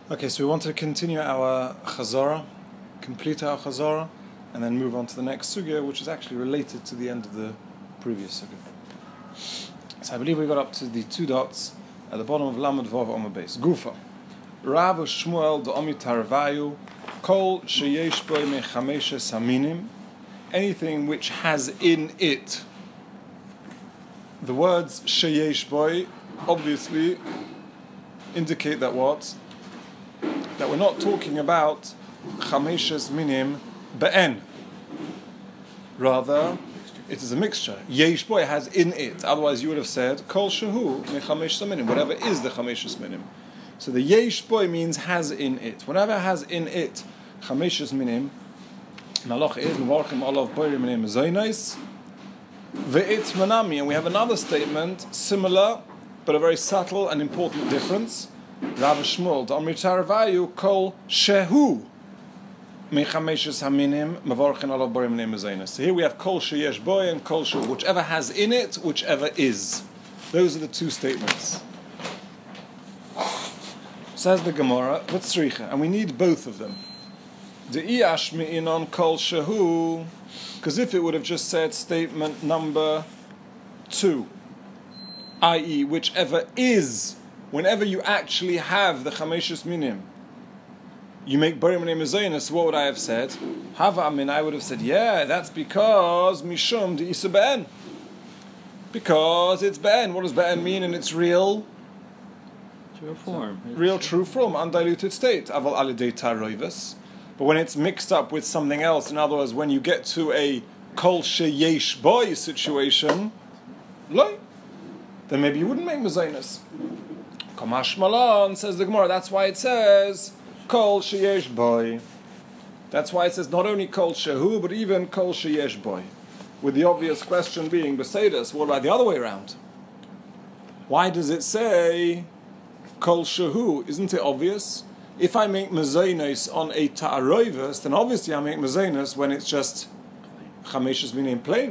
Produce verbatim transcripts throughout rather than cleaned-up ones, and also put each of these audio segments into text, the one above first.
Okay, so we want to continue our Chazorah, complete our Chazorah, and then move on to the next sugya, which is actually related to the end of the previous sugya. So I believe we got up to the two dots at the bottom of Lamed Vav Amud Beis. Gufa. Rav Shmuel the Omi Tarvayu Kol Sheyesh Boi Mechameshe Saminim. Anything which has in it. The words Sheyesh Boi obviously indicate that what? That we're not talking about Chameshes Minim Be'en. Rather, it is a mixture. Yesh Boi has in it. Otherwise, you would have said Kol Shehu Mechamesh Minim. Whatever is the Chameshes Minim. So the Yesh Boi means has in it. Whatever has in it Chameshes Minim. Naloch is Mevarchim Olav Boirim Minim Zaynais Ve'it Manami. And we have another statement similar, but a very subtle and important difference. Rav Shmuel, Amri Tarvayu, Kol Shehu Mechameshes Haminim Mevorchin Olav Borim Minim Zaynas. So here we have Kol Sheyesh Boy and Kol Shehu, whichever has in it, whichever is. Those are the two statements. Says the Gemara, V'tzricha, and we need both of them. The Iash Me'inon Kol Shehu, because if it would have just said statement number two, that is, whichever is. Whenever you actually have the Chameshes Minim, you make Borim Minim Zaynus, what would I have said? Hava Amin, I would have said, yeah, that's because Mishum de Isa Be'en. Because it's Be'en. What does Be'en mean in its real? True form. Real true form, undiluted state. Aval alidei taroivus. But when it's mixed up with something else, in other words, when you get to a Kol Sheyesh Boy situation, loy, then maybe you wouldn't make Zaynus. Kamash Malon, says the Gemara, that's why it says Kol Sheyesh Boy. That's why it says not only Kol Shehu, but even Kol Sheyesh Boy. With the obvious question being, Besedus, what about the other way around? Why does it say Kol Shehu? Isn't it obvious? If I make Mezainos on a Ta'aroivus, then obviously I make Mezainos when it's just Chameshes Minim plain.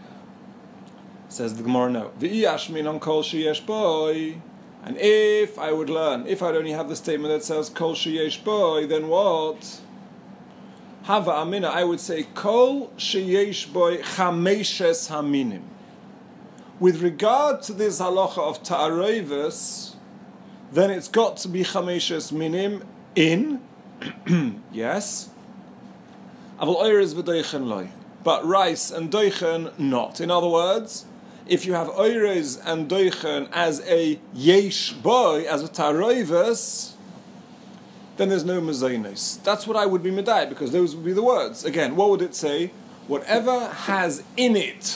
Says the Gemara, no. V'iyash min on Kol Sheyesh Boy. And if I would learn, if I'd only have the statement that says Kol Sheyesh Boy, then what? Hava Amina, I would say Kol Sheyesh Boy Chameshes Haminim. With regard to this halacha of Ta'aroivus, then it's got to be Chameshes Minim in, yes. Aval Oyrez v'doichen loy. But rice and doichen not. In other words, if you have oirez and doichen as a yesh boy, as a taroivus, then there's no mezainis. That's what I would be medai, because those would be the words. Again, what would it say? Whatever has in it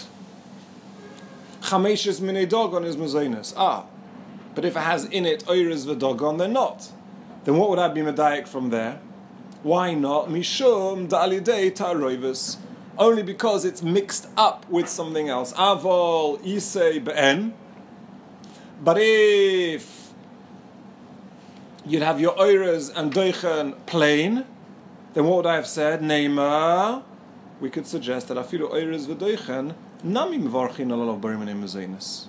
chameshes minei dogon is mezainis. Ah, but if it has in it oirez v'dogon, they're not. Then what would I be medaic from there? Why not? Mishum da'alidei taroivus. Only because it's mixed up with something else. Avol isei be'en. But if you'd have your oirez and doichen plain, then what would I have said? Neima. We could suggest that afilu oirez v'doichen nami mevarchin alalav barim minim mezainis.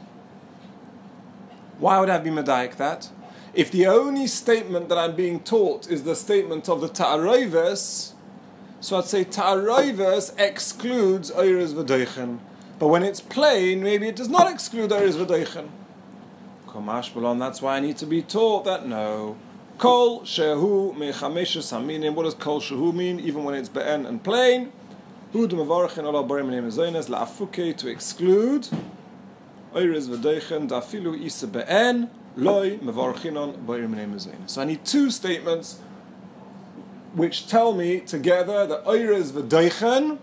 Why would I be medayik that? If the only statement that I'm being taught is the statement of the ta'aroivus, so I'd say Ta'aroivus excludes Oirez V'doichen. But when it's plain, maybe it does not exclude Oirez V'doichen. Komash Balon, that's why I need to be taught that no. Kol Shehu Mechameshes Haminim. What does Kol Shehu mean? Even when it's Be'en and plain. Hud Mevarchen Ola Borim Minim Zoynes La'afuke, to exclude Oirez V'doichen Dafilu Isa Be'en Loi Mevarchinon Borim Minim Zoynes. So I need two statements which tell me together that oirez v'doichen,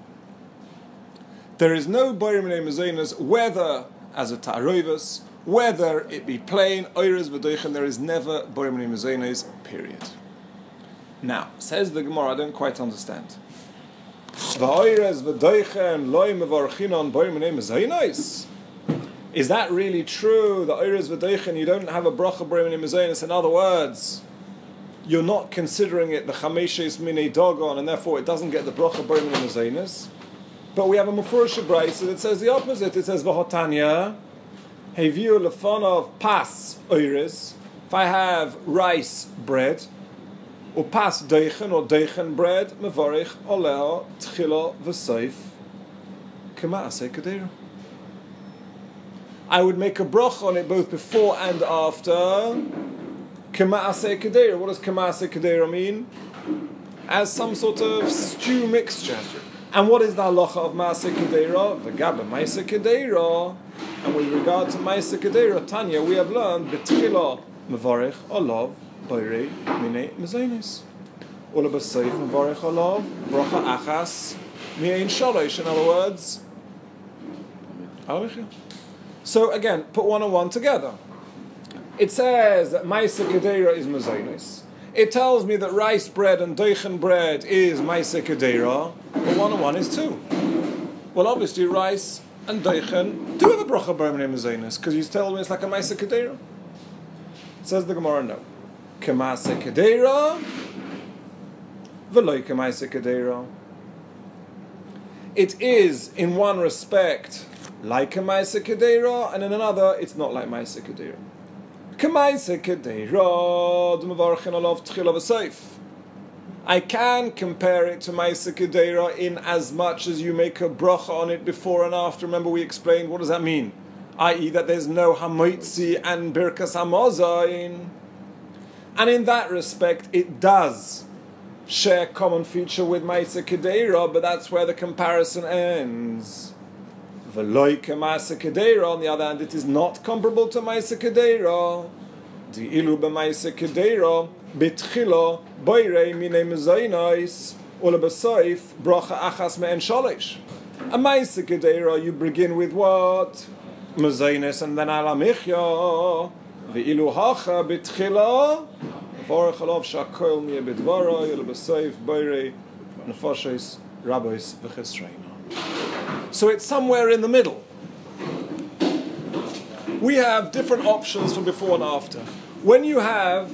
there is no borim minei mezainos, whether as a ta'aroivus, whether it be plain, oirez v'doichen, there is never borim minei mezainos, period. Now, says the Gemara, I don't quite understand. V'oirez v'doichen loy mevarchinon borim minei mezainos? Is that really true? The oirez v'doichen, you don't have a bracha borim minei mezainos? In other words, you're not considering it the chameshes minei dogon, and therefore it doesn't get the bracha borim minei mezainos. But we have a mufurish brayso that says the opposite. It says v'hotanya heviu lefonov pas oirez. If I have rice bread, Upas deichen or deichen bread, mevorich, oleo, tchilo, v'seif, k'maaseh kedera. I would make a broch on it both before and after. K'maaseh kedera. What does k'maaseh kedera mean? As some sort of stew mixture. And what is the halacha of maaseh kedera? V'gaba maaseh kedera. And with regard to maaseh kedera, Tanya, we have learned betchila mevorich, olav, boirei, minei, mezainis. Ola b'seif mevorich olav, bracha achas, mi'ein shalosh. In other words, alamichya. So again, put one and one together. It says that maaseh kedera is mezainis. It tells me that rice bread and deichen bread is maaseh kedera, but one and one is two. Well, obviously rice and deichen do have a bracha b'minei mezainis, because he's telling me it's like a maaseh kedera. Says the Gemara, no. K'maaseh kedera, v'loi k'maaseh kedera. It is, in one respect, like a maaseh kedera, and in another, it's not like maaseh kedera. K'maaseh kedera, d'mevarchin olav tchila v'seif. I can compare it to maaseh kedera in as much as you make a bracha on it before and after. Remember, we explained what does that mean, that is, that there's no hamoitzi and birkas hamozain, and in that respect, it does share common feature with maaseh kedera, but that's where the comparison ends. V'loi k'maaseh kedera, on the other hand, it is not comparable to maaseh kedera. Di'ilu b'maaseh kedera, b'tchilo, boirei minei mezainos, ula b'soif, bracha achas me'en shalish. A maaseh kedera, you begin with what? Mezainos, and then alamichya. V'ilu hacha b'tchilo, vorech alav shakol mi'e b'dvara, ula b'soif, boirei, nefashos, rabbis, v'chesreina. So it's somewhere in the middle. We have different options for before and after. When you have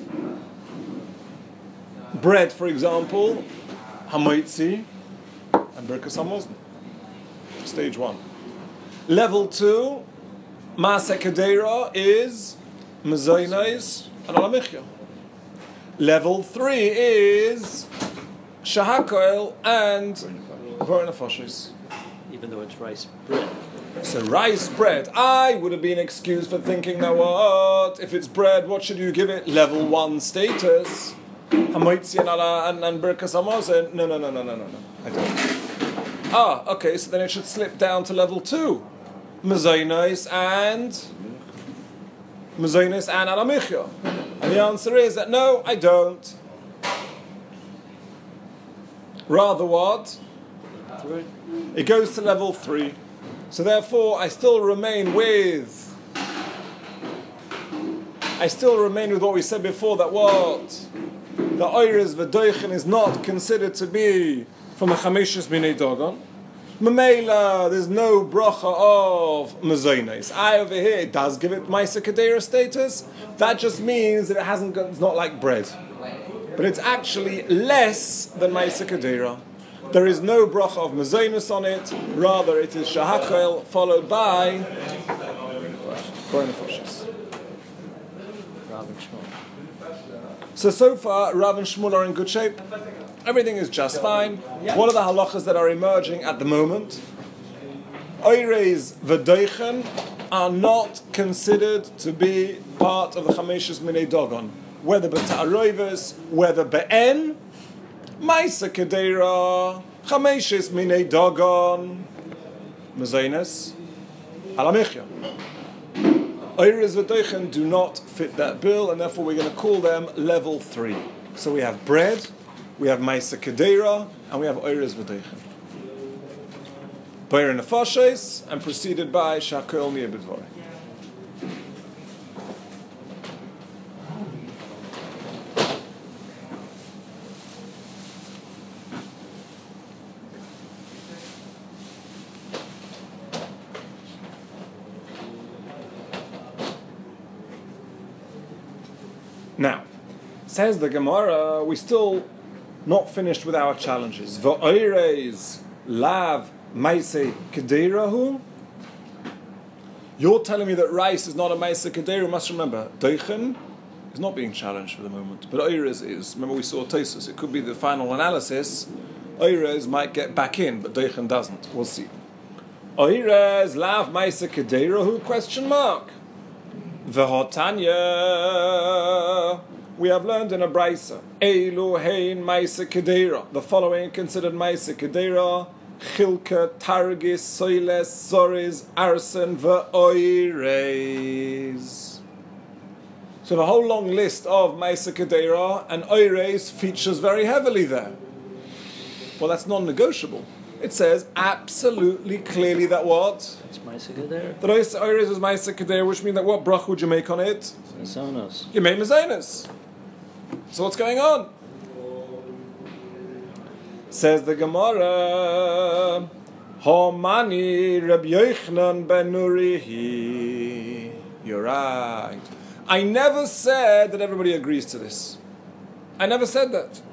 bread, for example, hamoitzi and birkas hamazon, stage one. Level two, maaseh kedera, is mezainos and alamichya. Level three is shahakol and v'or nefashos. Even though it's rice bread. So rice bread, I would have been excused for thinking, now what? If it's bread, what should you give it? Level one status. Hamoitzi and ala and, and birkas hamazon. No, no, no, no, no, no, no. I don't. Ah, okay, so then it should slip down to level two. Mezainos and Mezainos and alamichya. And the answer is that no, I don't. Rather what? Three. It goes to level three. So therefore, I still remain with... I still remain with what we said before, that what? The oiris v'doichen is not considered to be from a chamishus minei dogon. Mamela, there's no bracha of mezainos. I over here, it does give it maaseh kedera status. That just means that it hasn't got, it's not like bread. But it's actually less than maaseh kedera. There is no bracha of mezainos on it. Rather, it is shahakol followed by b'or nefashos. Rav and Shmuel. So so far, Rav and Shmuel are in good shape. Everything is just fine. What are the halachas that are emerging at the moment? Oireis v'doichen are not considered to be part of the chameshus minei dogon. Whether b'ta'aroivos, whether be'en, maaseh kedera, chameshus minei dogon, mezainos, alamichya. Oireis v'doichen do not fit that bill, and therefore we're going to call them level three. So we have bread, we have maaseh kedera, and we have oireis v'doichen. B'or nefashos, and preceded by shakol mi'e b'dvara. Now, says the Gemara, we still not finished with our challenges. V'oireis lav maaseh kederahu. You're telling me that rice is not a maaseh kedera. You must remember, doichen is not being challenged for the moment, but Oirez is. Remember we saw Tosus, it could be the final analysis. Oirez might get back in, but Deichen doesn't. We'll see. Oirez lav Maisa Kederahu question mark. V'hotanya. We have learned in a Braisa. Eilu hein Maisa Kedera. The following considered Maisa Kedera. Chilka, Targis, Soiles, Zoriz, Arsen, V'oirez. So the whole long list of Maisa Kedera and Oirez features very heavily there. Well, that's non-negotiable. It says absolutely clearly that what? It's Maisa Kedera. The Oirez is Maisa Kedera, which means that what bracha would you make on it? Mazonos. You made Mazonos. So what's going on? Says the Gemara, Homani Reb Yochanan ben Nuri. You're right. I never said that everybody agrees to this. I never said that.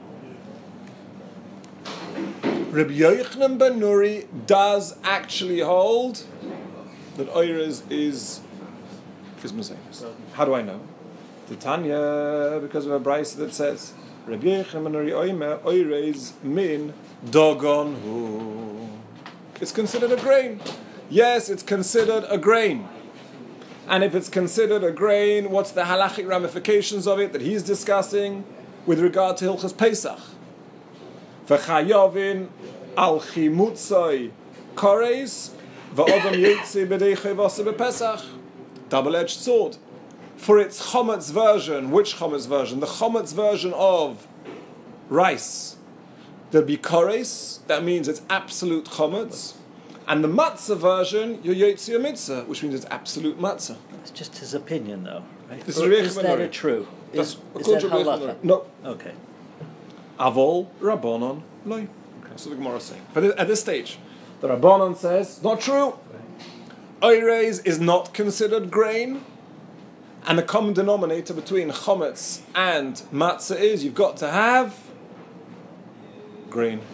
Reb Yochanan ben Nuri does actually hold that Oirez is is Mazonos. How do I know? Titania, because of a Braisa that says Reb Yochanan ben Nuri oimer Oirez min dogon hu. It's considered a grain. Yes, it's considered a grain. And if it's considered a grain, what's the halachic ramifications of it that he's discussing with regard to Hilchas Pesach? V'chayovin al chimutzai kores v'odam yetzi b'dei chayvasa b'Pesach. Double-edged sword. For its chometz version, which chometz version? The chometz version of rice. There'll be kores, that means it's absolute chometz. And the matzah version, your yetzi mitzvah, which means it's absolute matzah. It's just his opinion, though, right? This Or is is that a true? Is, is that halacha? No. Okay. Avol Rabbanon loy. That's what the Gemara is saying. But at this stage, the Rabbanon says, not true. Oirez is not considered grain. And the common denominator between chometz and matzah is you've got to have grain.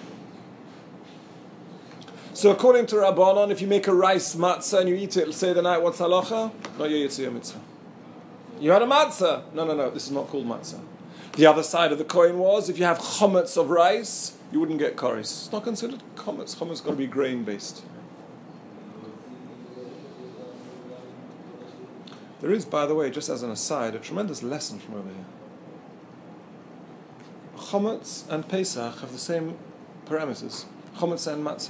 So according to Rabbanon, if you make a rice matzah and you eat it, say the night, what's halacha? No, you eat mitzvah. You had a matzah. No, no, no, this is not called matzah. The other side of the coin was, if you have chometz of rice, you wouldn't get kores. It's not considered chometz. Chometz has got to be grain-based. There is, by the way, just as an aside, a tremendous lesson from over here. Chometz and Pesach have the same parameters. Chometz and matzah.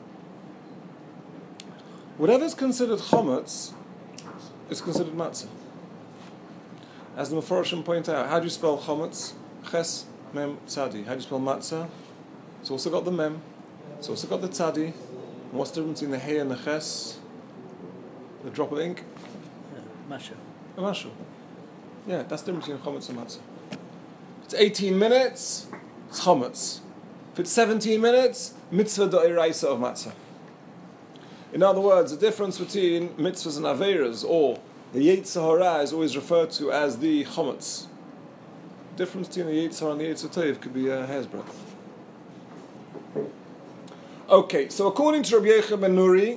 Whatever is considered chometz is considered matzah. As the Mefarshim point out, how do you spell chometz? Ches, mem, tzadi. How do you spell matzah? It's also got the mem. It's also got the tzadi. And what's the difference between the hey and the ches? The drop of ink? Masha. A mashu. Yeah, that's the difference between chometz and matzah. If it's eighteen minutes, it's chometz. If it's seventeen minutes, mitzvah d'oraisa of matzah. In other words, the difference between mitzvahs and averas, or the Yetzer Hara, is always referred to as the chometz. The difference between the Yetzer Hara and the Yetzer Tov could be a hair's breadth. Okay, so according to Rabbi Yochanan ben Nuri,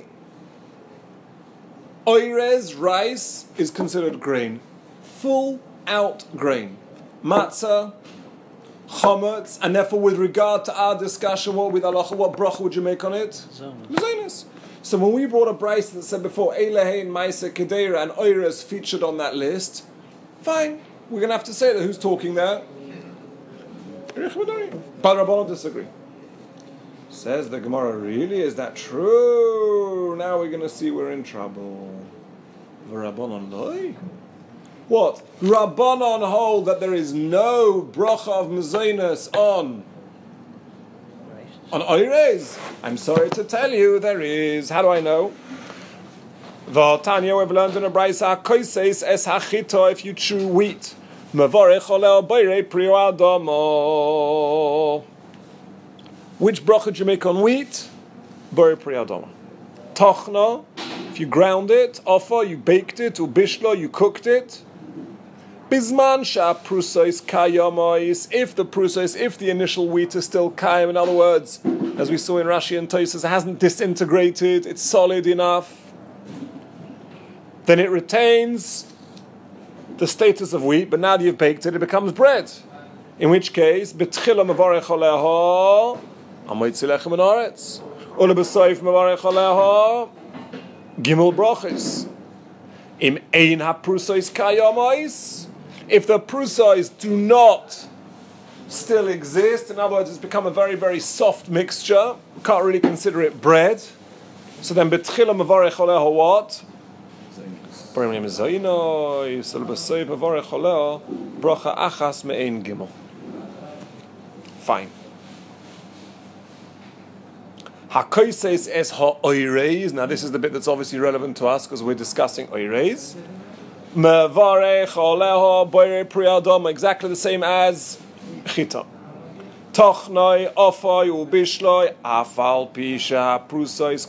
Oirez, rice, is considered grain. Full out grain. Matzah, chometz, and therefore with regard to our discussion, what with halacha, what bracha would you make on it? Mazonos. So when we brought a Braisa that said before, Eilehein, Maisa, Kedera, and Oirez featured on that list, fine, we're going to have to say that who's talking there? But Rabbanon disagree. Says the Gemara, really? Is that true? Now we're going to see we're in trouble. Rabbanon loy. What? Rabbanon hold that there is no bracha of Mazonos on On Oirez. I'm sorry to tell you, there is. How do I know? V'tanya, we've learned in a Braisa, koises es hachito, if you chew wheat. Mevorech oleo boirei prio adomo. Which bracha do you make on wheat? Boirei prio adomo. Tochno, if you ground it. Offer, you baked it. Ubishlo, you cooked it. Bisman sha prusois kayamois. If the prusois, if the initial wheat is still kayam, in other words, as we saw in Rashi and Tosas, it hasn't disintegrated, it's solid enough, then it retains the status of wheat, but now that you've baked it, it becomes bread. In which case, betchila mevarech aleha, amoitzi lechem min haaretz. Ule b'soif mevarech aleha, gimel brachos. Im ein ha-prusois kayamois. If the prusois do not still exist, in other words, it's become a very, very soft mixture, we can't really consider it bread. So then, betchila mevarech aleha what? Fine. Hakoises es ha-oireis. Now this is the bit that's obviously relevant to us because we're discussing oireis. Mevarech aleha boire priadom, exactly the same as chita. Tochnoi ofoi ubishloi afal pisha prusois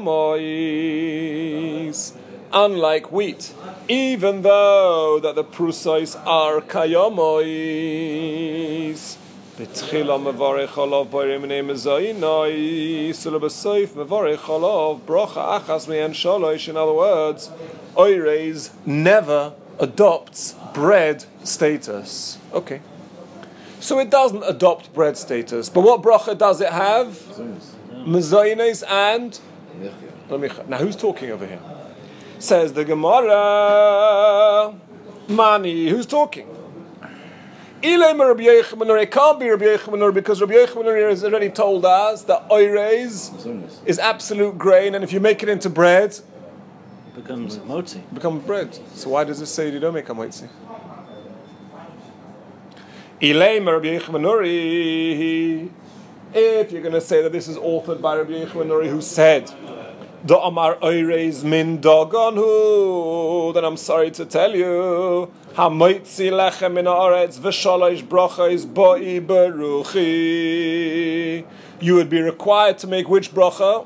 kayomois. Unlike wheat, even though that the prusois are kayomois. Betchila mevarech olav boirei minei mezainoi, sulabasoif mevarech olav brocha achas me'en shalosh. In other words, oireis never adopts bread status. Okay. So it doesn't adopt bread status, but what bracha does it have? Mezaines and now who's talking over here? Says the Gemara, Mani, who's talking? It can't be Rabbi Yochanan because Rabbi Yochanan has already told us that oireis is absolute grain, and if you make it into bread, it becomes motzi. It becomes bread. So why does it say you don't make a motzi? If you're going to say that this is authored by Rabbi Yochanan, who said the Amar Oireis min Daganhu, then I'm sorry to tell you, Hamoitzi lechem min haaretz v'shalosh brachos boi beruchi. You would be required to make which bracha?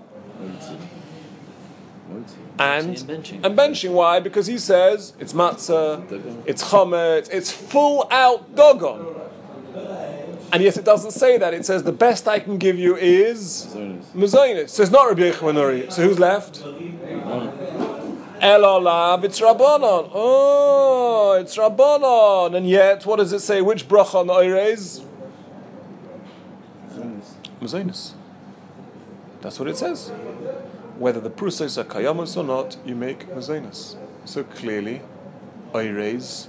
And and benching. Why? Because he says it's matzah, it's chomet, it's full out dogon. And yet it doesn't say that. It says the best I can give you is mezonis. So it's not Rabbi Yochanan. So who's left? Elolav, it's Rabbanon. Oh, it's Rabbanon. And yet, what does it say? Which bracha on the oireis? Mezonis. That's what it says. Whether the prusos are kayamos or not, you make mezonis. So clearly, oireis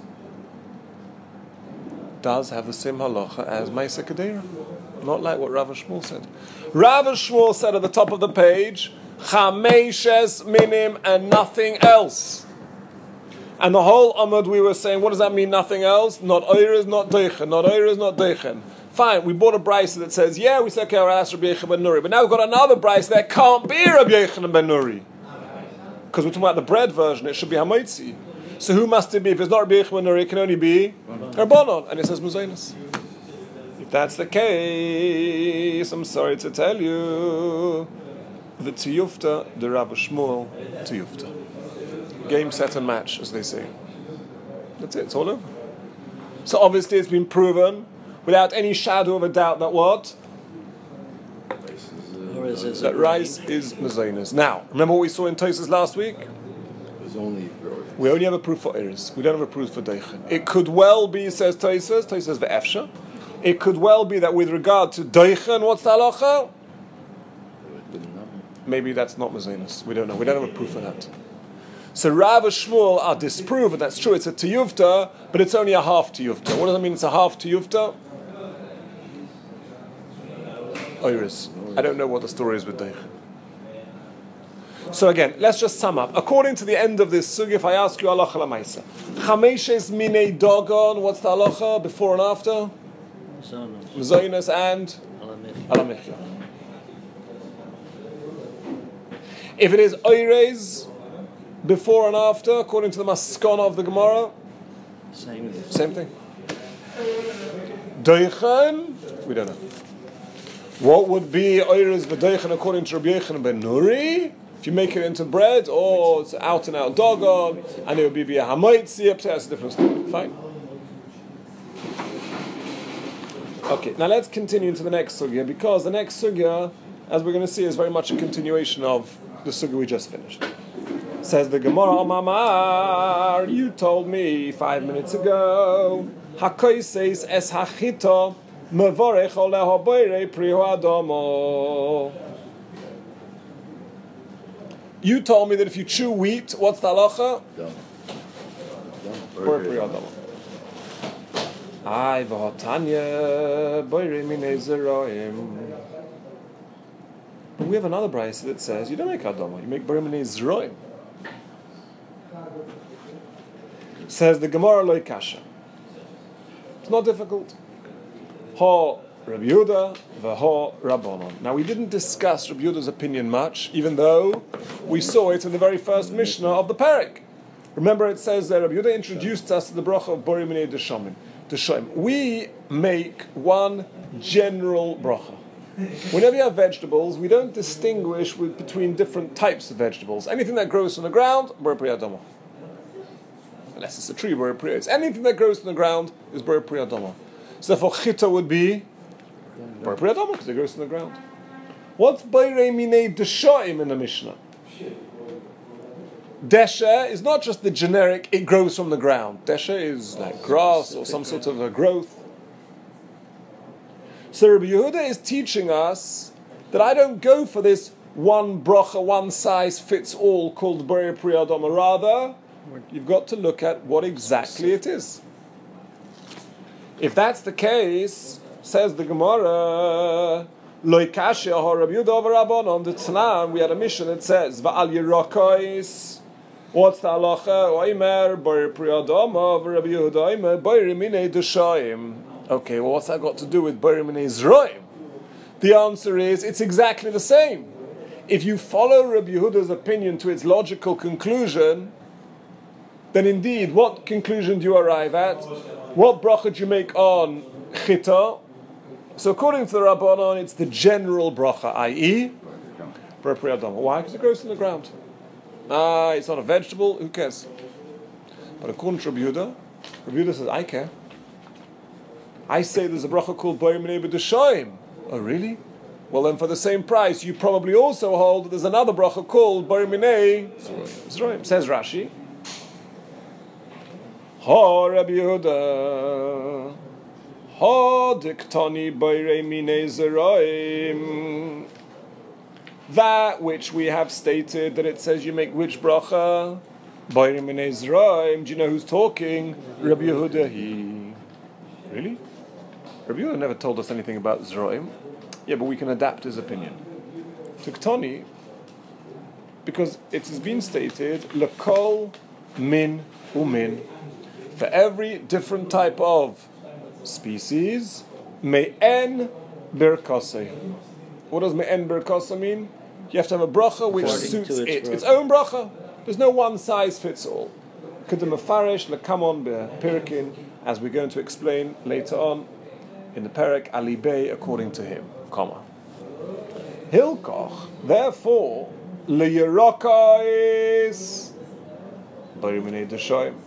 does have the same halacha as Maisa Kedera. Not like what Rav Shmuel said. Rav Shmuel said at the top of the page, Chameshes minim and nothing else. And the whole Amud we were saying, what does that mean, nothing else? Not oireis, not deichen. Not oireis, not deichen. Fine, we bought a brisa that says, yeah, we said, okay, I'll ask Rabbi Yochanan ben Nuri. But now we've got another brisa that can't be Rabbi Yochanan ben Nuri. Because we're talking about the bread version, it should be Hamoitzi. So who must it be? If it's not Rabbi Yochanan ben Nuri, it can only be Rabbanon. And it says Muzainus. If that's the case, I'm sorry to tell you, the Tiyufta, the Rav Shmuel Tiyufta. Game, set, and match, as they say. That's it, it's all over. So obviously it's been proven, without any shadow of a doubt, that what? That rice is Muzainus. Now, remember what we saw in Tosas last week? Only we only have a proof for Eris. We don't have a proof for Deichen. It could well be, says Tosas, Tosas ve'efsha. It could well be that with regard to Deichen, what's the halacha? Maybe that's not Mazinus. We don't know. We don't have a proof for that. So Rav and Shmuel are disproven. That's true. It's a tiyufta, but it's only a half tiyufta. What does that mean? It's a half tiyufta. Oiris. I don't know what the story is with Deichen. So again, let's just sum up. According to the end of this sugi, if I ask you halacha lamaisa, chameshes minei dogon, what's the halacha before and after? Mazonos and alamichya. If it is oires before and after, according to the maskana of the Gemara, same, same thing. Deichen, we don't know. What would be oires v'deichen according to Rabbi Yochanan ben Nuri? If you make it into bread, or it's out and out dogon, and it would be via hamoitzi, that's a different story. Fine. Okay, now let's continue into the next sugya, because the next sugya, as we're going to see, is very much a continuation of the sugya we just finished. Says the Gemara, Omamar, you told me five minutes ago, Hakoises es hachito mevorech oleho boire priho adomo. You told me that if you chew wheat, what's the halacha? Boire priho adomo. Ay v'hotanya boire minei zeroim. But we have another brayse that says you don't make adomo, you make boire minei zeroim. Says the Gemara loy kasha. It's not difficult. Ha Rabbi Yehuda v'ha Rabbanon. Now we didn't discuss Rabbi Yehuda's opinion much, even though we saw it in the very first Mishnah of the Perek. Remember, it says that Rabbi Yehuda introduced us to the bracha of Bori Minei Deshoim. Deshoim. We make one general bracha. Whenever you have vegetables, we don't distinguish with, between different types of vegetables. Anything that grows on the ground, Bori Pri Adama. Unless it's a tree, Bori Pri. It's anything that grows on the ground is Bori Pri Adama. So therefore, chita would be Bori Pri Adama because it grows on the ground. What's Bori Minei Deshoim in the Mishnah? Desha is not just the generic, it grows from the ground. Desha is like grass or some sort of a growth. So Rabbi Yehuda is teaching us that I don't go for this one bracha, one size fits all called Bori Pri Adama. Rather, you've got to look at what exactly it is. If that's the case, says the Gemara, Loi Kashya ha Rabbi Yehuda over Rabbanon, the Tanan, we had a mission that says, Va'al Yerakos. What's the halacha? Oimer Bori Pri Adama over Rabbi Yehuda, Oimer Bori Minei Deshoim. Okay, well, what's that got to do with Bori Minei Zeroim? The answer is, it's exactly the same. If you follow Rabbi Yehuda's opinion to its logical conclusion, then indeed, what conclusion do you arrive at? What bracha do you make on chita? So according to the Rabbanon, it's the general bracha, that is, Bori Pri Adama. Why? Because it grows in the ground. Ah, it's not a vegetable, who cares? But according to Rabbi Yehuda, Rabbi Yehuda says, I care. I say there's a bracha called Bori Minei Deshoim. Oh, really? Well, then for the same price, you probably also hold that there's another bracha called Bori Minei Zeroim. Says Rashi. Ha Rabbi Yehuda. Ha diktani Bori Minei Zeroim. That which we have stated, that it says you make which bracha? Bori Minei Zeroim. Do you know who's talking? Rabbi Yehuda. He. Really? Rabbi Yehuda never told us anything about Zeroim. Yeah, but we can adapt his opinion. Tiktoni, because it has been stated, Lekol min umin. For every different type of species, me'en birkase. What does me'en birkase mean? You have to have a bracha which According suits to it. its Its own bracha. There's no one size fits all. Kedem mafarish lekamon be'pirkin, as we're going to explain later on in the Perek Ali Bey, according to him, comma. Hilkoch, therefore, leyerokais Bori Minei Deshoim.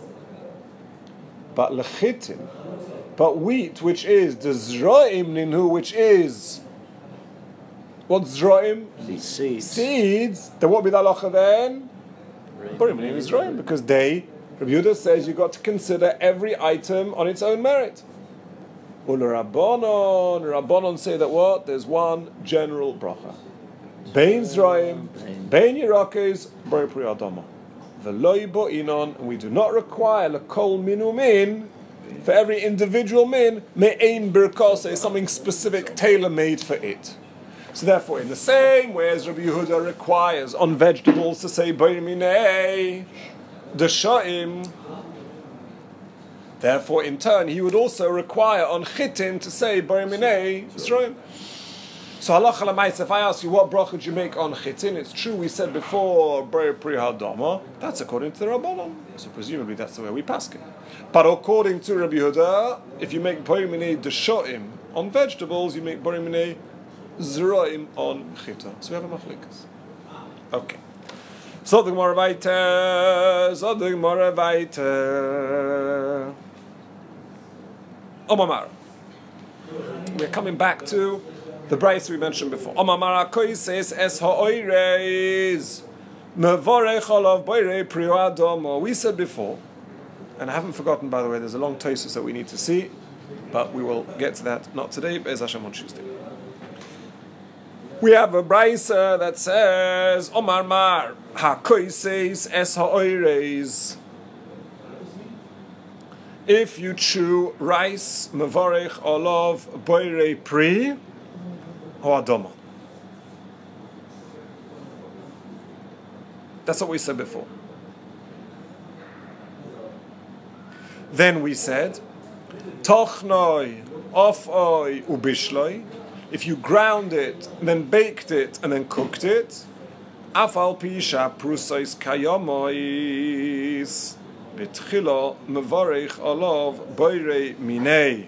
But lechitin, but wheat, which is the zroim ninhu, which is what zroim? These seeds. Seeds. Then what would be the halacha then? Bori Minei Zeroim, because they, Rabbi Yehuda says, you've got to consider every item on its own merit. Ula Rabbanon, Rabbanon say that what? There's one general bracha. Bein Zeroim, Bein Yerakos, Bori Pri Adama. V'loi bo'inon, and we do not require lekol minu min, for every individual min, me'ein birkase, something specific, tailor-made for it. So therefore, in the same way as Rabbi Yehuda requires on vegetables to say Bori Minei Deshoim, therefore in turn he would also require on chitin to say Bori Minei Zeroim. So halacha l'maisa, if I ask you what bracha do you make on chitin, it's true we said before Bori Pri Adama. That's according to the Rabbanon. So presumably that's the way we pass it. But according to Rabbi Yehuda, if you make Bori Minei Deshoim on vegetables, you make Bori Minei Zeroim on chita. So we have a machlikas. Okay. So the Gemara weiter. So the Gemara weiter. Omamar. We're coming back to the brayse we mentioned before. Omamar koises es ha'oireis Mevorech olav boirei pri adomo. We said before, and I haven't forgotten, by the way, there's a long tosis that we need to see, but we will get to that not today, but Be'ez Hashem on Tuesday. We have a brisa that says, Omar Mar, ha-koises es ha-oireis. If you chew rice, mevorech olav boirei pri or adomo. That's what we said before. Then we said, Tochnoi, ofoi, ubishloi. If you ground it, then baked it, and then cooked it, afal pisha prusois kayomois, betchilo mevorech olav boirei minei.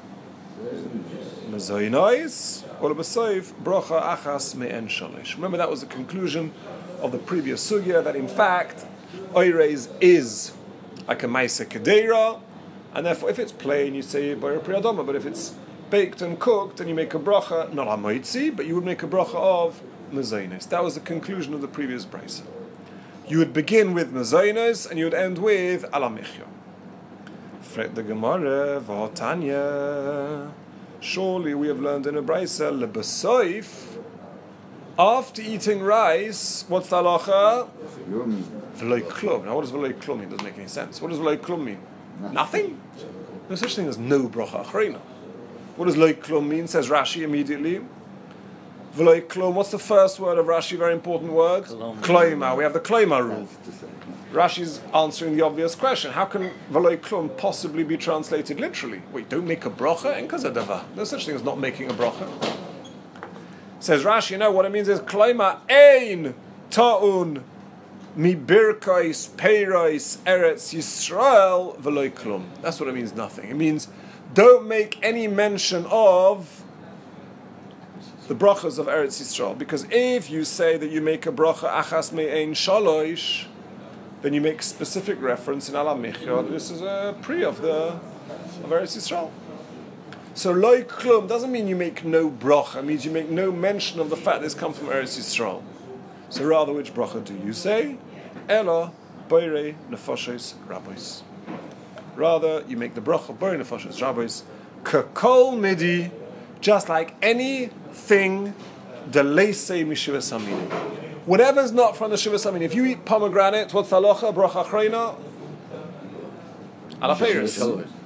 Mezoinois, or besoif brocha achas me'en shalish. Remember, that was the conclusion of the previous sugya, that in fact, oireis is like a maisa kedera, and therefore if it's plain, you say boirei pri adoma, but if it's baked and cooked, then you make a bracha, not hamoitzi, but you would make a bracha of mezainis. That was the conclusion of the previous brisa. You would begin with mezainis, and you would end with alamichya. Fret the Gemara, v'hotanya. Surely we have learned in a brisa, lebesoif, after eating rice, what's the halacha? V'loi klum. Now what does v'loi klum mean? Doesn't make any sense. What does v'loi klum mean? Nothing? No such thing as no bracha achrina. What does v'loi klum mean? Says Rashi immediately. V'loi klum, what's the first word of Rashi? Very important word. Kloima. We have the kloima rule. Rashi's answering the obvious question. How can v'loi klum possibly be translated literally? Wait, don't make a bracha? En kazadava. No such thing as not making a bracha. Says Rashi, you know what it means is Kloima ein ta'un mi birkais peirais eretz Yisrael v'loi klum. That's what it means, nothing. It means don't make any mention of the brachas of Eretz Yisrael. Because if you say that you make a bracha achas me'ein shalosh, then you make specific reference in Alamichya. This is a pre of the of Eretz Yisrael. So loy klum doesn't mean you make no bracha. It means you make no mention of the fact this comes from Eretz Yisrael. So rather, which bracha do you say? Ela boirei nefoshes rabbis. Rather, you make the bracha boirei nefoshes rabbis kakol midi, just like anything deleisei mishivas haminim. Whatever's not from the shivas haminim. If you eat pomegranate, what's the halacha? Bracha achrona ala peiros.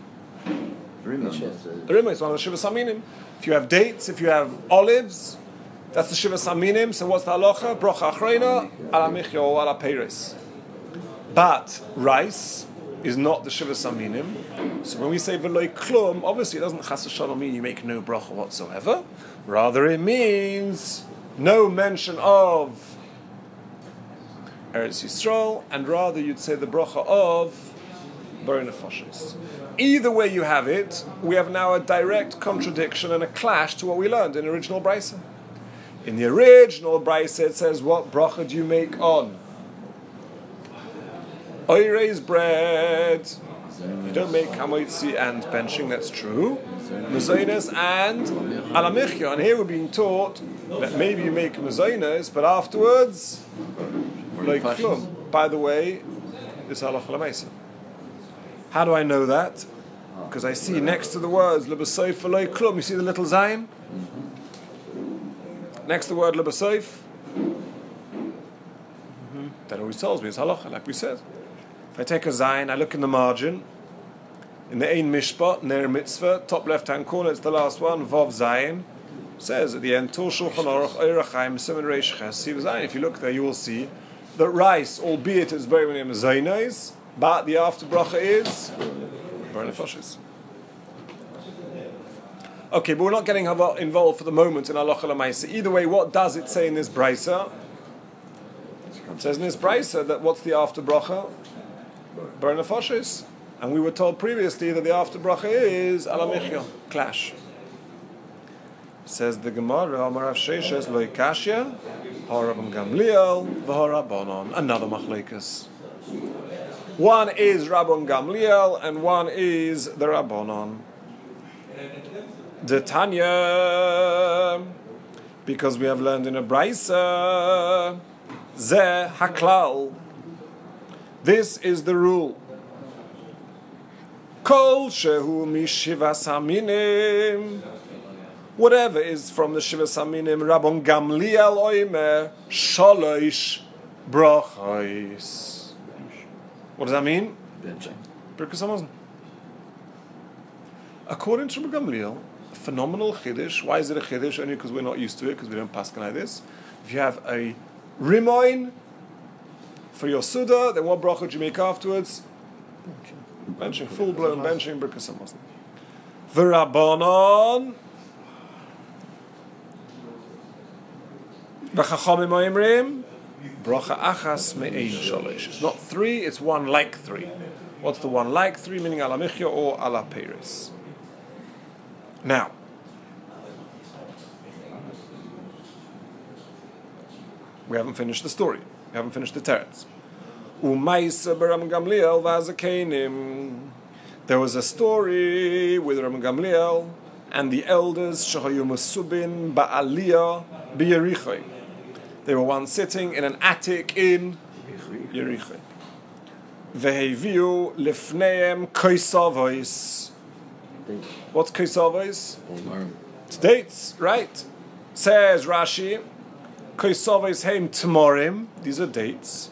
The Rima is one of the Shivas Aminim. If you have dates, if you have olives, that's the Shivas Aminim. So what's the halacha? Bracha achrona ala michya or ala peiros. But rice is not the Shivas Aminim. So when we say v'loi klum, obviously it doesn't chas v'shalom mean you make no bracha whatsoever. Rather, it means no mention of Eretz Yisrael, and rather you'd say the bracha of boirei nefoshes. Either way you have it, we have now a direct contradiction and a clash to what we learned in the original brisa. In the original brisa it says, what bracha do you make on oireis bread? You don't make hamoitzi and benching, that's true. Mezainis and alamichya. And here we're being taught that maybe you make mezainis, but afterwards, like klum. By the way, this halacha l'maisa. How do I know that? Because I see next to the words lebesoif v'loi klum, you see the little zayin? Mm-hmm. Next to the word lebesoif? Mm-hmm. That always tells me it's halacha, like we said. If I take a zayin, I look in the margin, in the ein mishpat, ner mitzvah, top left hand corner, it's the last one, vav zayin, says at the end, Tul Shulchan Aruch Eirachaim Siman Reish Ches. See the zayin. If you look there, you will see that rice, albeit it's very many zayinos, but the after bracha is boirei nefoshes. Okay, but we're not getting involved for the moment in halacha l'maisa. Either way, what does it say in this brisa? It says in this brisa that what's the after bracha? Boirei nefoshes. And we were told previously that the after bracha is alamichya, clash. Says the Gemara, Amar Rav Sheshes lo ikashya, harabam Gamliel, v'harabanon. Another machlekas. One is Rabban Gamliel and one is the Rabbanon. The Tanya, because we have learned in a brisa Zeh haklal. This is the rule. Kol shehu mishivas haminim. Whatever is from the shivas haminim, Rabban Gamliel oimer shalosh brachos. What does that mean? Benching. Birkas Hamazon. According to Rabban Gamliel, a phenomenal chiddush. Why is it a chiddush? Only because we're not used to it, because we don't pass like this. If you have a rimoin for your suda, then what bracha do you make afterwards? Benching, full-blown benching, Birkas Hamazon. V'Rabbanon v'Chachamim oimrim bracha achas me'ein shalosh. It's not three, it's one like three. What's the one like three? Meaning ala michya or ala peres. Now, we haven't finished the story. We haven't finished the teretz. Umaysa b'Rabban Gamliel v'azakeinim. There was a story with Rabban Gamliel and the elders shehayu masubin ba'aliyah b'Yericho. They were once sitting in an attic in Yericho. Veheviu lifneim koisavos. What's koisavos? It's dates, right? Says Rashi, koisavos heim tmorim. These are dates.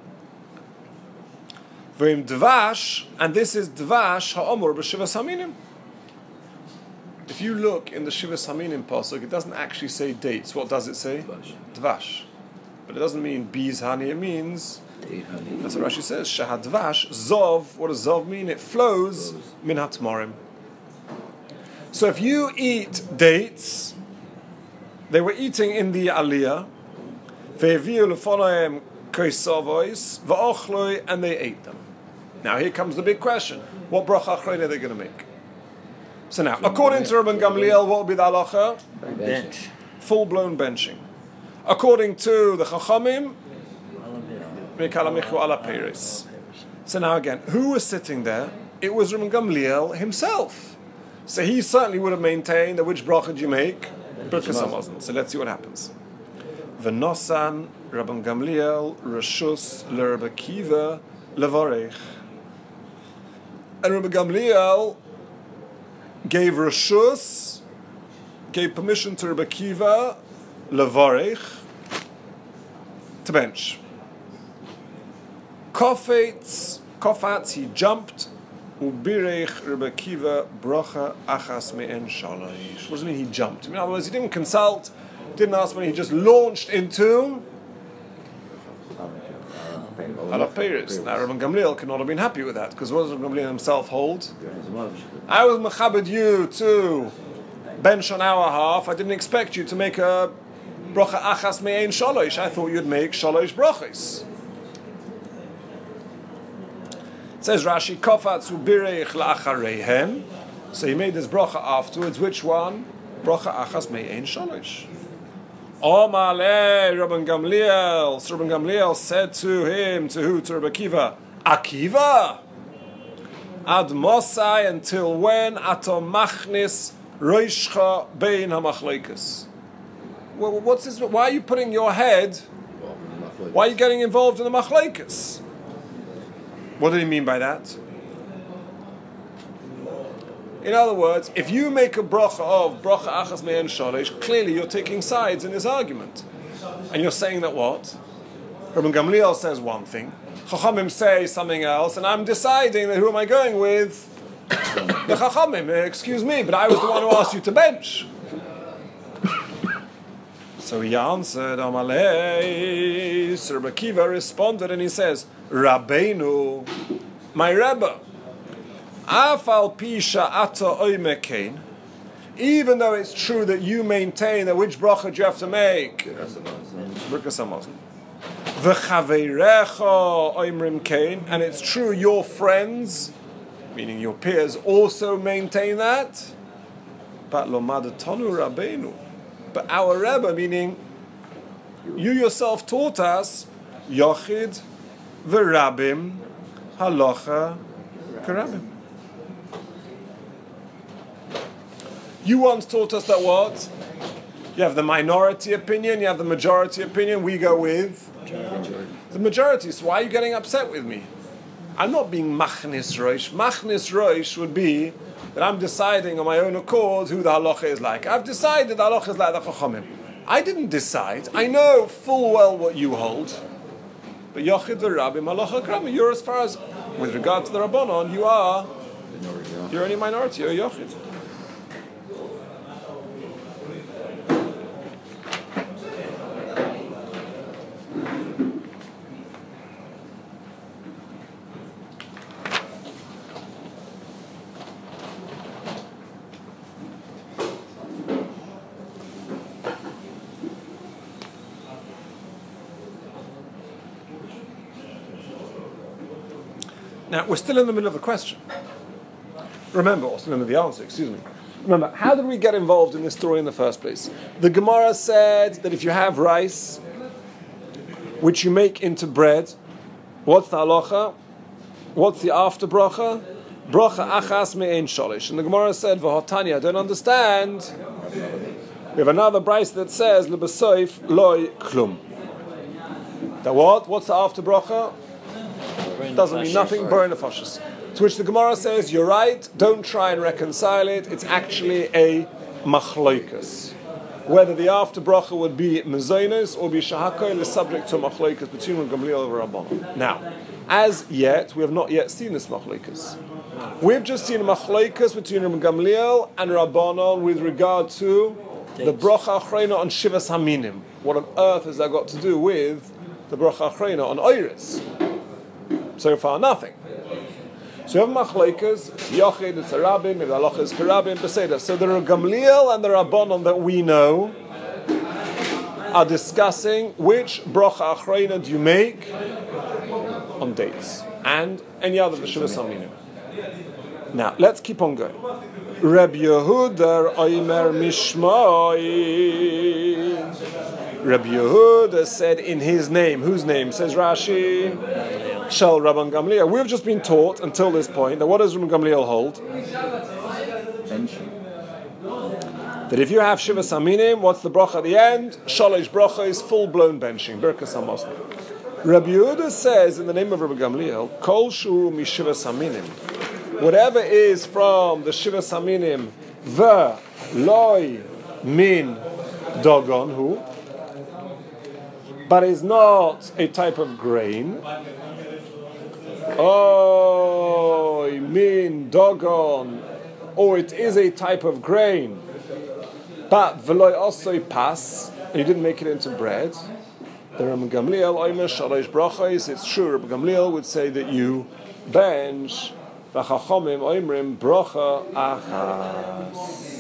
V'im dvash, and this is dvash ha'omur b'shivas haminim. If you look in the Shivas Haminim pasuk, it doesn't actually say dates. What does it say? Dvash. Dvash. But it doesn't mean bees honey. It means, that's what Rashi says, shahadvash, zov. What does zov mean? It flows min hatmarim. So if you eat dates, they were eating in the aliyah, ve'eviu lefonohem koisavois, va'ochloi, and they ate them. Now here comes the big question. What bracha achrona are they going to make? So now, according to Rabban Gamliel, what will be the halacha? Bench. Full-blown benching. According to the Chachamim, Mikala ala peres. So now again, who was sitting there? It was Rabban Gamliel himself. So he certainly would have maintained that which bracha do you make? Birkas Hamazon. So let's see what happens. V'nosan Rabban Gamliel reshus l'Rabbi Akiva levarech. And Rabban Gamliel gave reshus, gave permission to Rabbi Akiva levarech, to bench. Kofetz, kofetz, he jumped. Ubirech Rabbi Akiva bracha achas me'en shalosh. What does it mean he jumped? In other words, he didn't consult, didn't ask when he just launched into ala peres. Now Rabban Gamliel could not have been happy with that, because what does Rabban Gamliel himself hold? I was mechabed you to bench an hour half. I didn't expect you to make a bracha achas me'en shalosh. I thought you'd make shalosh brachas. It says Rashi, Kofatz ubirech la'achareihem. So he made this bracha afterwards. Which one? Bracha achas me'ein shalosh. Omale Rabban Gamliel. So Rabban Gamliel said to him, to who? To Rabbi Akiva. Akiva! Ad mosai, until when? Ato machnis roishcha bein hamachleikas. Well, what's this? Why are you putting your head? Why are you getting involved in the machleikas? What did he mean by that? In other words, if you make a bracha of bracha achas me'en shalosh, clearly you're taking sides in this argument. And you're saying that what? Rabban Gamliel says one thing, Chachamim say something else, and I'm deciding that who am I going with? The Chachamim, excuse me, but I was the one who asked you to bench. So he answered, Amalei. So Rabbi Akiva responded and he says, Rabbeinu, my Rebbe, Afal Pisha Ata Oimekein, even though it's true that you maintain that which bracha do you have to make? Birkas Hamazon. V'chaveirecha Oimrim Kein, and it's true your friends, meaning your peers, also maintain that. But Lomadatonu Rabbeinu. But our Rebbe, meaning you yourself taught us, Yochid v'Rabim halacha k'Rabim. You once taught us that what? You have the minority opinion, you have the majority opinion, we go with The majority. So why are you getting upset with me? I'm not being machnis roish. Machnis roish would be that I'm deciding on my own accord who the halacha is like. I've decided the halacha is like the chachamim. I didn't decide. I know full well what you hold. But Yochid v'Rabbim halacha krama. You're as far as, with regard to the Rabbanon, you are, you're only a minority, you're a Yochid. Now, we're still in the middle of the question. Remember, or still in the answer, excuse me. Remember, how did we get involved in this story in the first place? The Gemara said that if you have rice, which you make into bread, what's the halacha? What's the after bracha? Bracha achas me'ein sholish. And the Gemara said, V'hotani, I don't understand. We have another brayse that says, L'besoif loy klum. That what? What's the after bracha? Doesn't mean nothing, burn the fashis. To which the Gemara says, you're right, don't try and reconcile it, it's actually a machloikas. Whether the after bracha would be mezonos or be shahakoil is subject to a machloikas between Reb Gamliel and Rabbanon. Now, as yet, we have not yet seen this machloikas. We've just seen a machloikas between Reb Gamliel and Rabbanon with regard to the bracha achrona on Shivas Haminim. What on earth has that got to do with the bracha achrona on Oiris? So far, nothing. So you have machlekes, Yochid, it's a Rabbin, maybe the halacha is Karabin, Beseda. So the Gamliel and the Rabbanon that we know are discussing which bracha achrona do you make on dates and any other of the Shivas Haminim. Now, let's keep on going. Reb Yehuda Oimer Mishmai. Reb Yehuda said in his name, whose name? Says Rashi. Shal Rabban Gamliel. We've just been taught until this point that what does Rabban Gamliel hold? Benching. That if you have Shiva Saminim, what's the bracha at the end? Shalish bracha is full-blown benching. Birkas HaMoslim. Rabbi Yehuda says in the name of Rabban Gamliel, Kol Shu Mi Shiva Saminim. Whatever is from the Shiva Saminim, the loy min dogon, who? But is not a type of grain. Oh, min dogon, or it is a type of grain, but veloy also pas, you didn't make it into bread. The Rabban Gamliel oimer shalosh brachos. It's true. Rabban Gamliel would say that you bench v'chachomim oimrim bracha achas.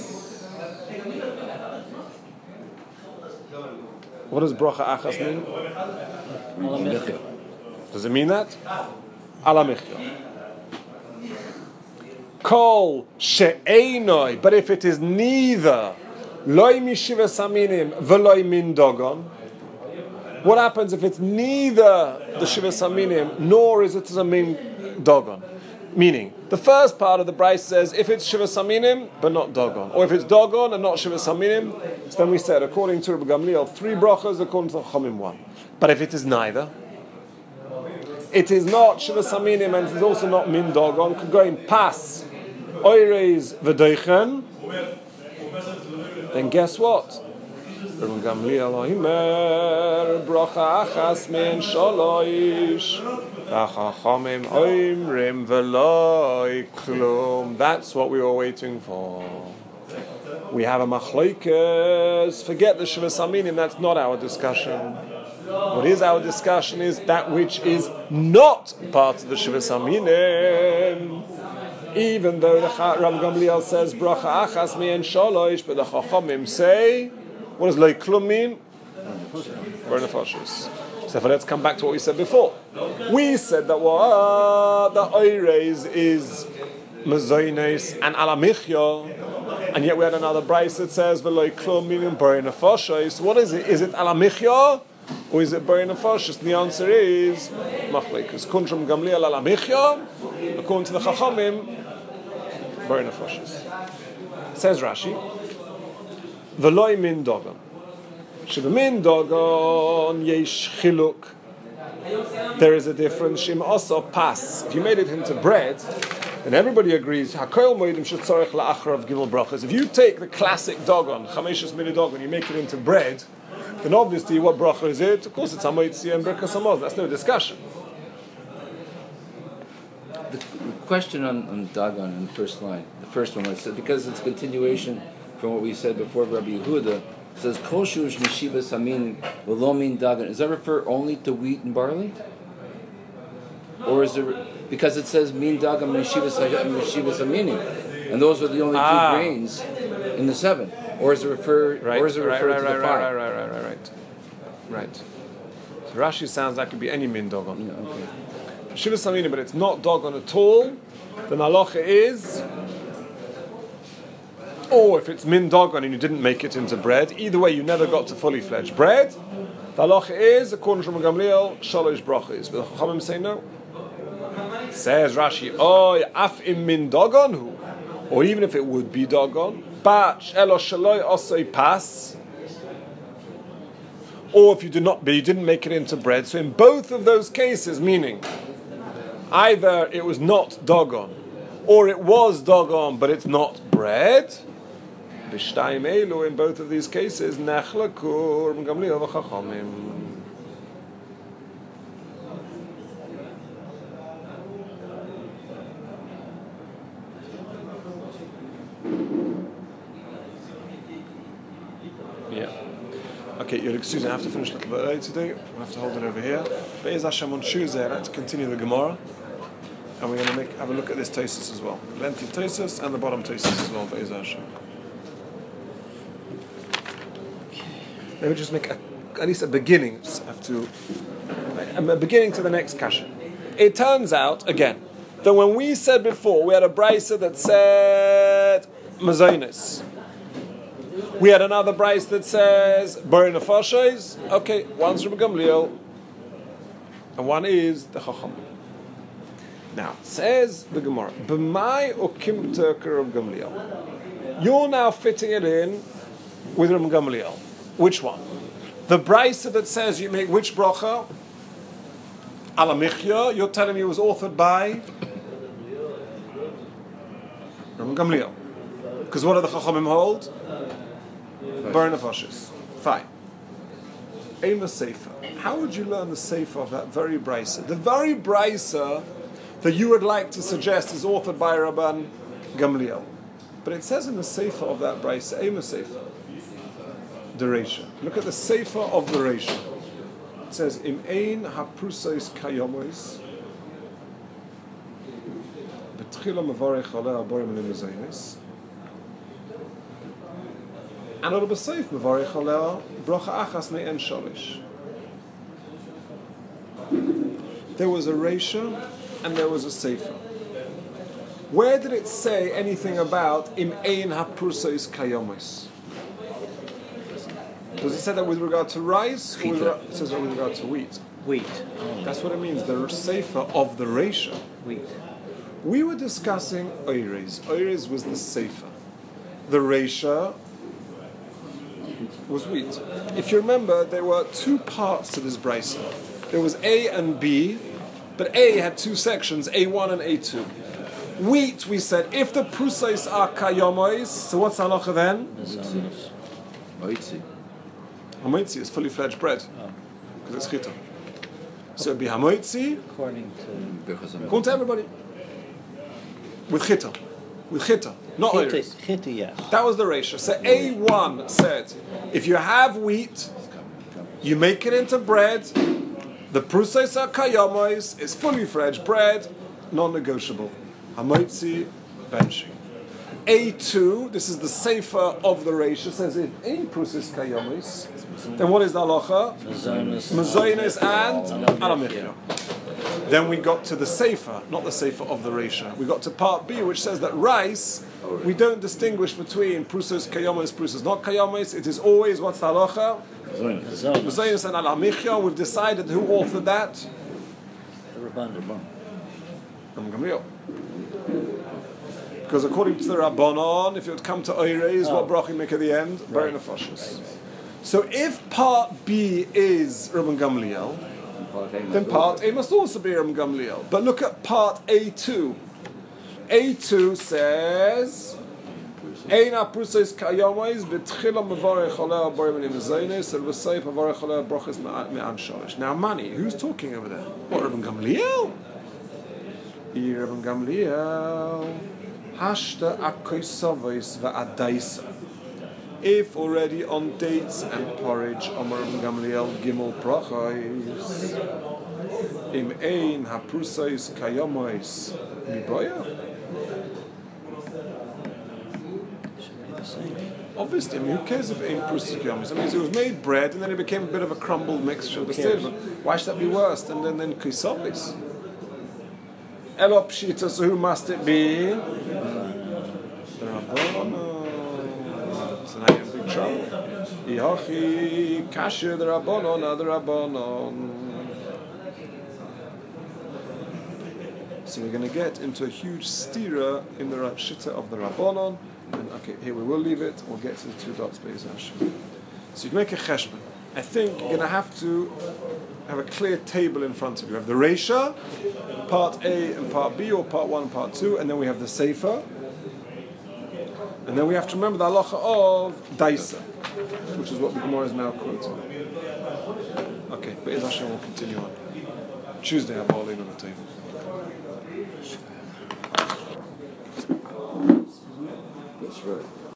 What does bracha achas mean? Does it mean that? Alamichya. Kol she'einoi, but if it is neither loy mishiva saminim veloy min dogon, what happens if it's neither the shiva saminim nor is it a min dogon? Meaning, the first part of the brayse says if it's shiva saminim but not dogon, or if it's dogon and not shiva saminim, so then we said according to Rabbi Gamliel three brachas, according to the Chachamim one. But if it is neither, it is not Shiva Saminim and it is also not Min Dogon. Could go in Pas, Oireis V'Doichen. Then guess what? Rabban Gamliel Oimer Bracha Achas Min Shaloish V'Chachamim Oimrim V'Loi Klum. That's what we were waiting for. We have a machlokes. Forget the Shiva Saminim. That's not our discussion. What is our discussion is that which is not part of the Shiva Saminim. Even though the Rabban Gamliel says bracha achas me'en shalosh, but the Chachamim say, what does loy klum mean? Burn nefashos. So let's come back to what we said before. We said that what the oireis is mezoines and alamichya, and yet we had another brayse that says veloy klum meaning burn nefashos. What is it? Is it alamichya? Or is it Bari Nefashis? The answer is Machlekes. Kuntram Gamliel ala Michya. According to the Chachamim, Bari Nefashis. Says Rashi, V'loi min dogon. Sheba min dogon yesh chiluk there is a difference. Shim also pas. If you made it into bread, then everybody agrees. Hakoil moedim shetzorech la'acharav gimel brachas. If you take the classic dogon, chameshes mini dogon, you make it into bread, then obviously what bracha is it? Of course, it's hamoitzi and berkas hamaz. That's no discussion. The question on, on Dagon in the first line, the first one, was because it's a continuation from what we said before. Rabbi Yehuda it says kol shush mishivas hamin v'lo min Dagon. Does that refer only to wheat and barley, or is it because it says min Dagon mishivas mishivas hamini, and those are the only ah. two grains in the seven, or is it refer right, or is it right, refer right, to right, the right, five? right, right, right, right, right. So Rashi sounds like it could be any min dogon. Yeah, okay. Shivas hamini, but it's not dogon at all. The halacha is, or if it's min dogon and you didn't make it into bread, either way you never got to fully fledged bread. The halacha is, according to Rabbi Gamliel, shalosh brachos. But the Chachamim say no. Says Rashi, oh, af im min dogon hu, or even if it would be dogon, but elo shaloi osoi pas, or if you did not, but you didn't make it into bread. So in both of those cases, meaning either it was not dogon, or it was dogon, but it's not bread. B'shtayim elu, in both of these cases, nechlaku Rabbi Gamliel v'chachamim. Yeah. Okay, you'll excuse me, I have to finish a little bit early today. We'll have to hold it over here. Be'ez Hashem on Tuesday, I'd like to continue the Gemara. And we're going to make have a look at this Tosfos as well. Lengthy Tosfos and the bottom Tosfos as well, Be'ez Hashem. Maybe just make a, at least a beginning. Just have to a beginning to the next kasha. It turns out again that when we said before we had a brisa that said mazonis, we had another brisa that says bari nefashos. Okay, one's Rabbi Gamliel, and one is the Chacham. Now says the Gemara, b'mai ukim terker Rabbi Gamliel. You're now fitting it in with Rabbi Gamliel. Which one? The brisa that says you make which bracha? Ala Michya, you're telling me it was authored by Rabbi Gamliel. Because what do the Chachamim hold? Burn of ashes. Fine. Aim a sefer. How would you learn the sefer of that very brisa? The very brisa that you would like to suggest is authored by Rabban Gamliel. But it says in the sefer of that brisa, Aim a sefer. The Reisha. Look at the sefer of the Reisha. It says, Im ein haprusais kayomois betchila mevarech aleh aborim limuzaynis and al b'seif mevarech aleh bracha achas me'en shalish. There was a Reisha and there was a sefer. Where did it say anything about Im ein haprusais kayomois? Does it say that with regard to rice, or with, it says that with regard to wheat? Wheat. That's what it means, the sefer of the Reisha. Wheat. We were discussing Oires. Oires was the sefer. The Reisha was wheat. If you remember, there were two parts to this brisa. There was A and B, but A had two sections, A one and A two. Wheat, we said, if the prusais are kayomois, so what's halacha then? Oitzi. Hamoitzi is fully fledged bread, because it's chita. So it'd be hamoitzi, According to according to everybody, with chita, with chita, not Chita, oiris. Chita, yes. That was the ratio. So A one said, if you have wheat, you make it into bread. The prusais are kayomois is fully fledged bread, non-negotiable. Hamoitzi, benching. A two, this is the sefer of the ratio, says if in prusais kayomois, then what is the halacha? Mazonos and alamichya. Then we got to the sefer, not the sefer of the ratio. We got to part B, which says that rice, we don't distinguish between prusais kayomois, prusais not kayomois. It is always what's the halacha? Mazonos and alamichya. We've decided who authored that. The Rabban. Rabban Gamliel. Because according to the Rabbanon, if it would come to Oires, oh. what bracha you make at the end? Bari nefashos. So if part B is Rabban Gamliel, part A must then part A must also be Rabban Gamliel. But look at part A two. A two says, Ein aprusais kayamois betchila mevarech aleh aborim and imzaynes and v'seif mevarech aleh brachas me'an shorish. Now, money. Who's talking over there? What, Rabban Gamliel? Here, Rabban Gamliel. Hashta akoisavos va'adaisa. If already on dates and porridge, Amar Rabban Gamliel gimel brachos. Im ein haprusais kayamois miboya. Obviously, I mean, who cares if it ain't prusas kayamois? I mean, it was made bread and then it became a bit of a crumbled mixture of the state. Why should that be worse than then then kisavis? Elop pshita, so who must it be? The Rabbanon. So now you're in big trouble. Ihachi kasher the Rabbanon, the Rabbanon. So we're going to get into a huge stira in the shita of the Rabbanon. And okay, here we will leave it. We'll get to the two dots, Be'ez Hashem. So you can make a cheshbon. I think you're going to have to have a clear table in front of you. You have the Reisha, part A and part B, or part one and part two, and then we have the Sefer. And then we have to remember the halacha of Daisa, which is what the Gemara is now quoting. Okay, Be'ez Hashem will continue on. Tuesday, I have all in on the table. That's right.